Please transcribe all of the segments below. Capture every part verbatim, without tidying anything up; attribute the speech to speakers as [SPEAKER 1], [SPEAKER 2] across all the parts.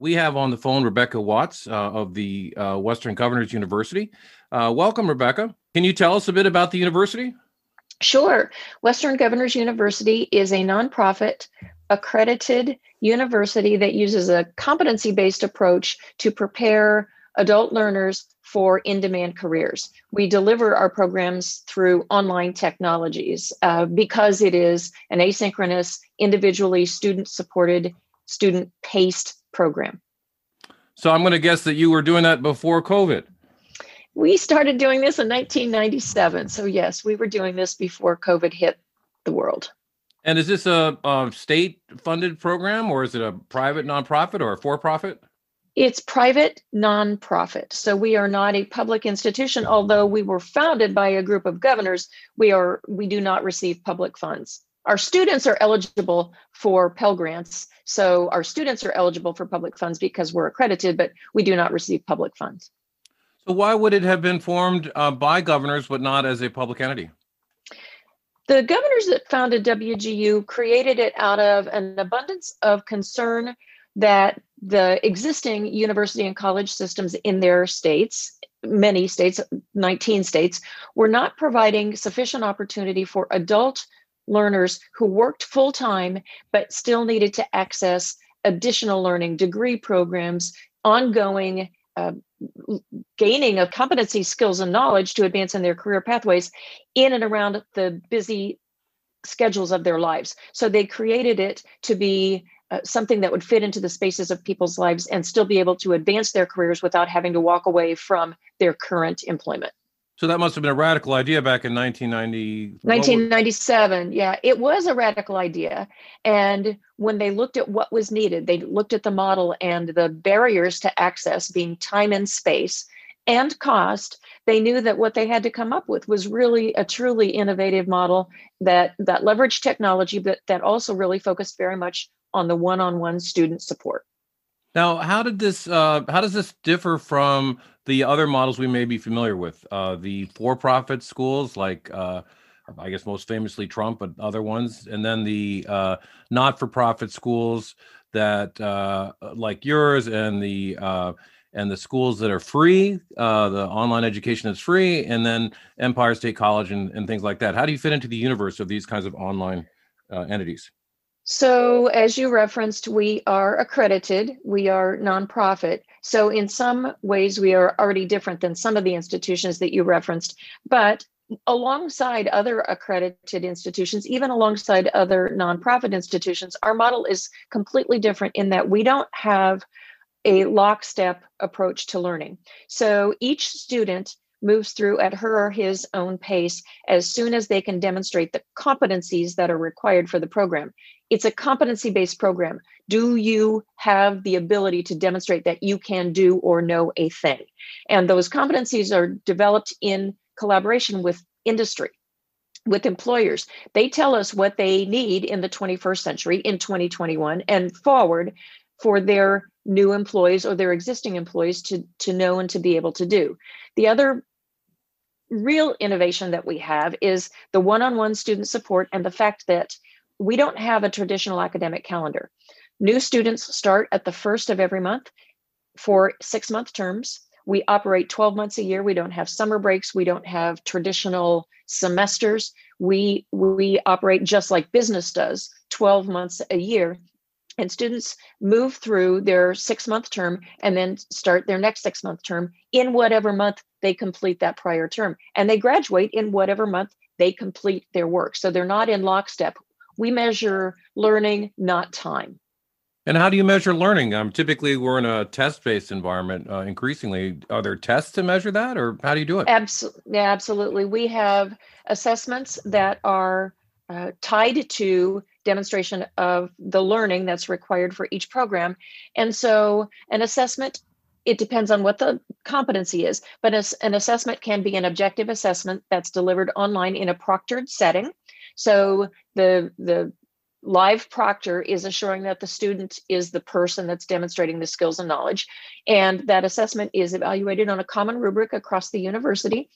[SPEAKER 1] We have on the phone Rebecca Watts uh, of the uh, Western Governors University. Uh, welcome, Rebecca. Can you tell us a bit about the university?
[SPEAKER 2] Sure. Western Governors University is a nonprofit accredited university that uses a competency-based approach to prepare adult learners for in-demand careers. We deliver our programs through online technologies uh, because it is an asynchronous, individually student-supported, student-paced program.
[SPEAKER 1] So I'm going to guess that you were doing that before COVID.
[SPEAKER 2] We started doing this in nineteen ninety-seven. So yes, we were doing this before COVID hit the world.
[SPEAKER 1] And is this a, a state-funded program, or is it a private nonprofit or a for-profit?
[SPEAKER 2] It's private nonprofit. So we are not a public institution, although we were founded by a group of governors. We are we do not receive public funds. Our students are eligible for Pell Grants. So our students are eligible for public funds because we're accredited, but we do not receive public funds.
[SPEAKER 1] So why would it have been formed uh, by governors, but not as a public entity?
[SPEAKER 2] The governors that founded W G U created it out of an abundance of concern that the existing university and college systems in their states, many states, nineteen states, were not providing sufficient opportunity for adult learners who worked full-time but still needed to access additional learning, degree programs, ongoing uh, gaining of competency, skills, and knowledge to advance in their career pathways in and around the busy schedules of their lives. So they created it to be uh, something that would fit into the spaces of people's lives and still be able to advance their careers without having to walk away from their current employment.
[SPEAKER 1] So that must have been a radical idea back in nineteen ninety.
[SPEAKER 2] nineteen ninety-seven, yeah, it was a radical idea. And when they looked at what was needed, they looked at the model and the barriers to access being time and space and cost. They knew that what they had to come up with was really a truly innovative model that, that leveraged technology, but that also really focused very much on the one-on-one student support.
[SPEAKER 1] Now, how did this? Uh, how does this differ from the other models we may be familiar with? Uh, the for-profit schools, like uh, I guess most famously Trump, but other ones, and then the uh, not-for-profit schools that, uh, like yours, and the uh, and the schools that are free, uh, the online education is free, and then Empire State College and, and things like that. How do you fit into the universe of these kinds of online uh, entities?
[SPEAKER 2] So as you referenced, we are accredited, we are nonprofit. So in some ways, we are already different than some of the institutions that you referenced, but alongside other accredited institutions, even alongside other nonprofit institutions, our model is completely different in that we don't have a lockstep approach to learning. So each student moves through at her or his own pace as soon as they can demonstrate the competencies that are required for the program. It's a competency-based program. Do you have the ability to demonstrate that you can do or know a thing? And those competencies are developed in collaboration with industry, with employers. They tell us what they need in the twenty-first century, in twenty twenty-one, and forward for their new employees or their existing employees to, to know and to be able to do. The other real innovation that we have is the one-on-one student support and the fact that we don't have a traditional academic calendar. New students start at the first of every month for six-month terms. We operate twelve months a year. We don't have summer breaks. We don't have traditional semesters. We, we operate just like business does, twelve months a year. And students move through their six-month term and then start their next six-month term in whatever month they complete that prior term. And they graduate in whatever month they complete their work. So they're not in lockstep. We measure learning, not time.
[SPEAKER 1] And how do you measure learning? Um, typically, we're in a test-based environment. Uh, increasingly, are there tests to measure that, or how do you do it?
[SPEAKER 2] Absolutely, yeah, absolutely. We have assessments that are uh, tied to demonstration of the learning that's required for each program. And so, an assessment, it depends on what the competency is, but as, an assessment can be an objective assessment that's delivered online in a proctored setting. So the the live proctor is assuring that the student is the person that's demonstrating the skills and knowledge. And that assessment is evaluated on a common rubric across the university.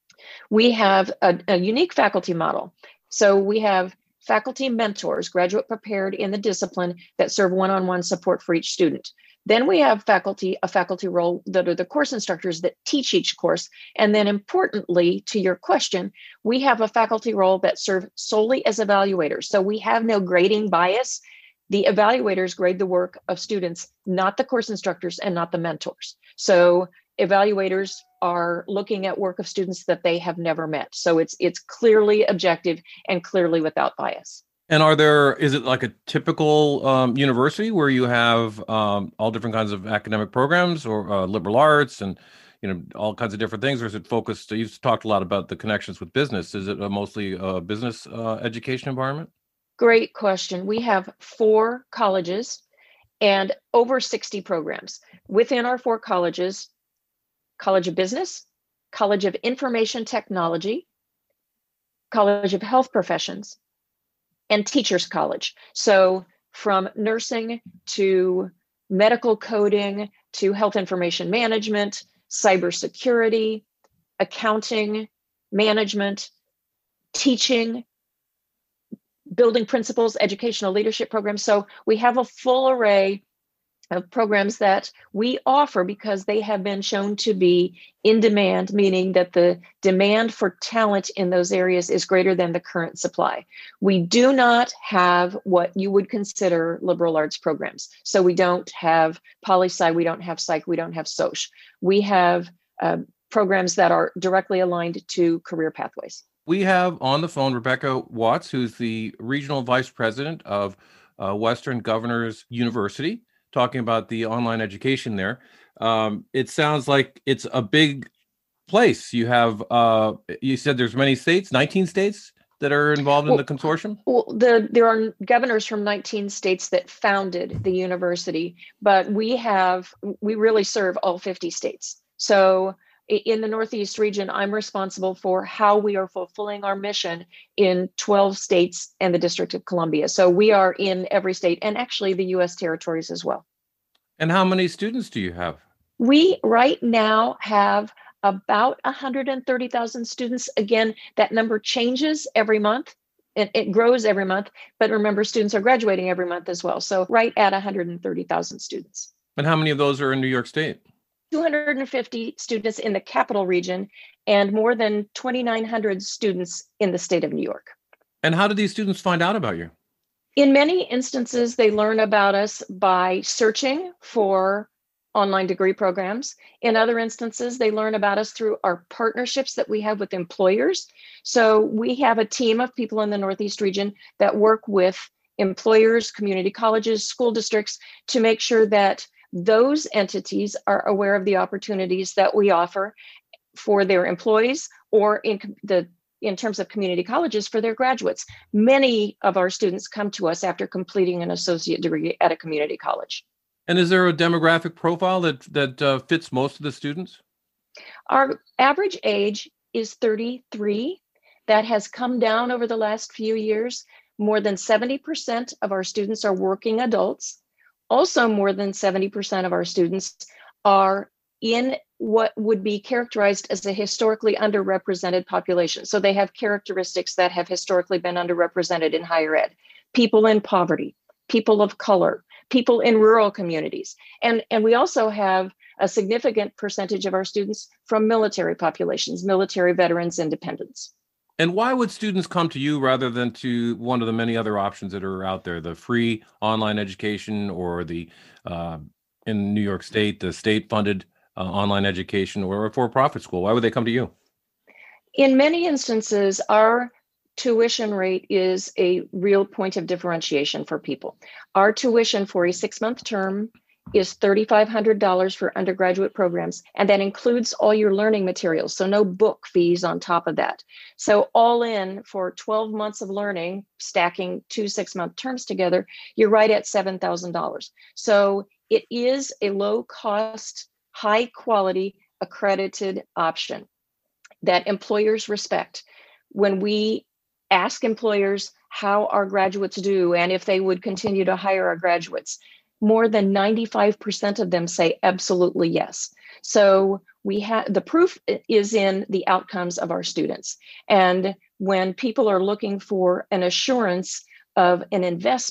[SPEAKER 2] We have a, a unique faculty model. So we have faculty mentors, graduate prepared in the discipline, that serve one-on-one support for each student. Then we have faculty, a faculty role that are the course instructors that teach each course. And then importantly, to your question, we have a faculty role that serve solely as evaluators. So we have no grading bias. The evaluators grade the work of students, not the course instructors and not the mentors. So evaluators are looking at work of students that they have never met. So it's it's clearly objective and clearly without bias.
[SPEAKER 1] And are there, is it like a typical um, university where you have um, all different kinds of academic programs or uh, liberal arts and, you know, all kinds of different things? Or is it focused, you've talked a lot about the connections with business. Is it a mostly a business uh, education environment?
[SPEAKER 2] Great question. We have four colleges and over sixty programs. Within our four colleges, College of Business, College of Information Technology, College of Health Professions, and Teachers College. So from nursing to medical coding to health information management, cybersecurity, accounting, management, teaching, building principles, educational leadership programs. So we have a full array of programs that we offer because they have been shown to be in demand, meaning that the demand for talent in those areas is greater than the current supply. We do not have what you would consider liberal arts programs. So we don't have poli-sci, we don't have psych, we don't have soc. We have uh, programs that are directly aligned to career pathways.
[SPEAKER 1] We have on the phone Rebecca Watts, who's the regional vice president of uh, Western Governors University, talking about the online education there. Um, it sounds like it's a big place. You have, uh, you said there's many states, nineteen states that are involved in
[SPEAKER 2] well,
[SPEAKER 1] the consortium?
[SPEAKER 2] Well, the, there are governors from nineteen states that founded the university, but we have, we really serve all fifty states. So in the Northeast region, I'm responsible for how we are fulfilling our mission in twelve states and the District of Columbia. So we are in every state and actually the U S territories as well.
[SPEAKER 1] And how many students do you have?
[SPEAKER 2] We right now have about one hundred thirty thousand students. Again, that number changes every month. It, it grows every month, but remember, students are graduating every month as well. So right at one hundred thirty thousand students.
[SPEAKER 1] And how many of those are in New York State?
[SPEAKER 2] two hundred fifty students in the capital region and more than twenty-nine hundred students in the state of New York.
[SPEAKER 1] And how do these students find out about you?
[SPEAKER 2] In many instances, they learn about us by searching for online degree programs. In other instances, they learn about us through our partnerships that we have with employers. So we have a team of people in the Northeast region that work with employers, community colleges, school districts to make sure that those entities are aware of the opportunities that we offer for their employees or in the in terms of community colleges for their graduates. Many of our students come to us after completing an associate degree at a community college.
[SPEAKER 1] And is there a demographic profile that that uh, fits most of the students?
[SPEAKER 2] Our average age is thirty-three. That has come down over the last few years. More than seventy percent of our students are working adults. Also, more than seventy percent of our students are in what would be characterized as a historically underrepresented population. So they have characteristics that have historically been underrepresented in higher ed. People in poverty, people of color, people in rural communities. And, and we also have a significant percentage of our students from military populations, military veterans and dependents.
[SPEAKER 1] And why would students come to you rather than to one of the many other options that are out there, the free online education or the, uh, in New York State, the state-funded uh, online education or a for-profit school? Why would they come to you?
[SPEAKER 2] In many instances, our tuition rate is a real point of differentiation for people. Our tuition for a six-month term is three thousand five hundred dollars for undergraduate programs, and that includes all your learning materials, so no book fees on top of that. So all in for twelve months of learning, stacking two six-month terms together, you're right at seven thousand dollars. So it is a low-cost, high-quality, accredited option that employers respect. When we ask employers how our graduates do and if they would continue to hire our graduates, more than ninety-five percent of them say absolutely yes. So we have the proof is in the outcomes of our students. And when people are looking for an assurance of an investment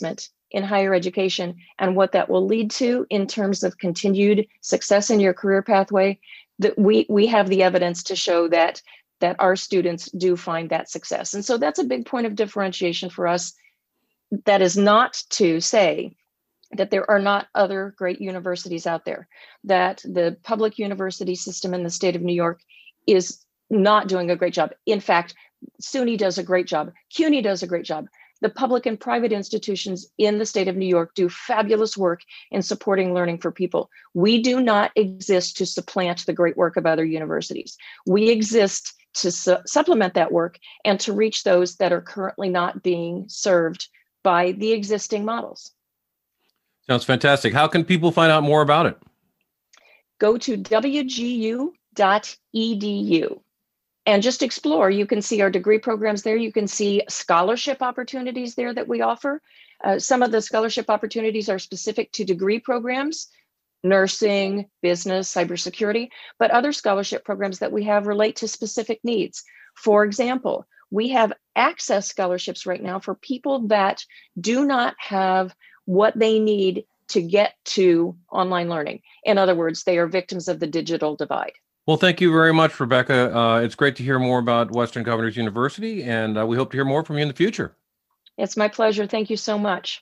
[SPEAKER 2] in higher education and what that will lead to in terms of continued success in your career pathway, that we we have the evidence to show that that our students do find that success. And so that's a big point of differentiation for us. That is not to say that there are not other great universities out there, that the public university system in the state of New York is not doing a great job. In fact, SUNY does a great job. CUNY does a great job. The public and private institutions in the state of New York do fabulous work in supporting learning for people. We do not exist to supplant the great work of other universities. We exist to su- supplement that work and to reach those that are currently not being served by the existing models.
[SPEAKER 1] Sounds fantastic. How can people find out more about it?
[SPEAKER 2] Go to w g u dot e d u and just explore. You can see our degree programs there. You can see scholarship opportunities there that we offer. Uh, some of the scholarship opportunities are specific to degree programs, nursing, business, cybersecurity, but other scholarship programs that we have relate to specific needs. For example, we have access scholarships right now for people that do not have what they need to get to online learning. In other words, they are victims of the digital divide.
[SPEAKER 1] Well, thank you very much, Rebecca. Uh, it's great to hear more about Western Governors University, and uh, we hope to hear more from you in the future.
[SPEAKER 2] It's my pleasure. Thank you so much.